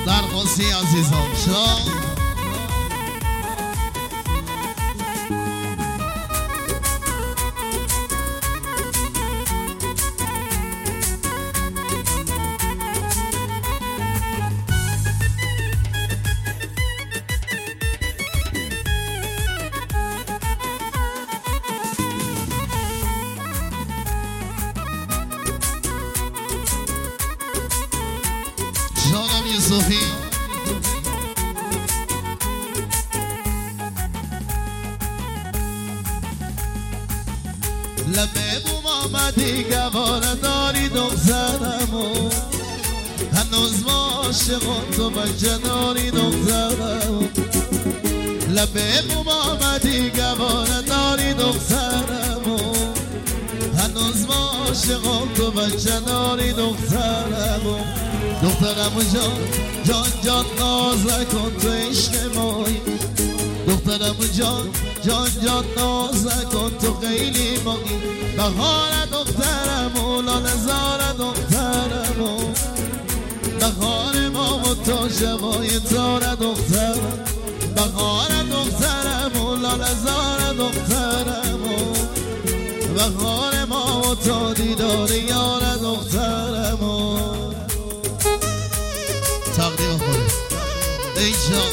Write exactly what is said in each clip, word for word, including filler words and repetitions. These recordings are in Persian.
درخواستی عزیزان شما جانم یوسفی لبه بوم آمدی گواره داری دخترمو هنوز ما عاشقان تو بچه داری دخترمو لبه بوم آمدی گواره داری دخترمو هنوز ما عاشقان تو بچه داری دخترمو دخترمو جان جان جان ناز نکن تو عشق مایی دخترمو جان جان جان ناز نکن تو خیلی مایی بهار دخترمو لاله زار دخترمو بهار ما و تو شبای تار دخترم بهار دخترمو لاله زار دخترمو بهار ما و تو دیدار یار دخترمو تقدیم خودت ای جان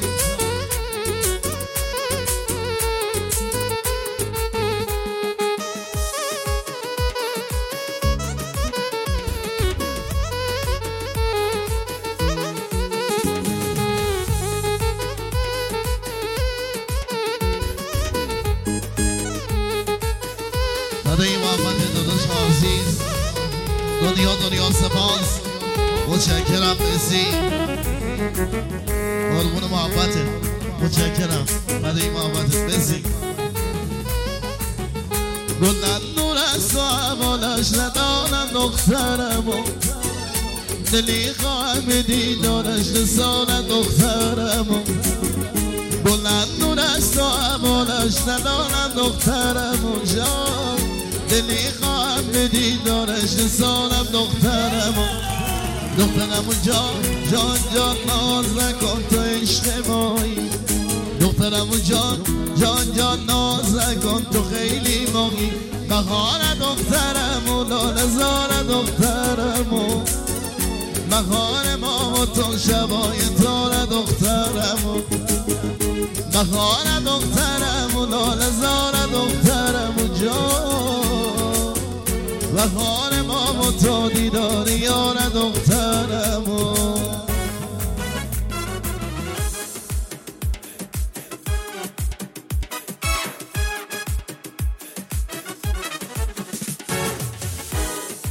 داده محمد داداش عزیز دنیا دنیا سپاس متشکرم بسی قربون محبته متشکرم داده محمد بسی گلن نور است و عمالش ندانم دخترمو دلی خواهم دیدارش لسانم دخترمو بلند نور است و عمالش ندانم دخترمو جان دلی خواهم به دیدارش لسانم دخترمو دخترمو جان جان جان ناز نکن تو عشق مایی دخترمو جان جان جان ناز نکن تو خیلی مایی بهار دخترمو لاله زار دخترمو بهار ما و تو شبای تار دخترمو بهار دخترمو لاله زار دخترمو جان بهار ما و تو دیدار یار دخترمو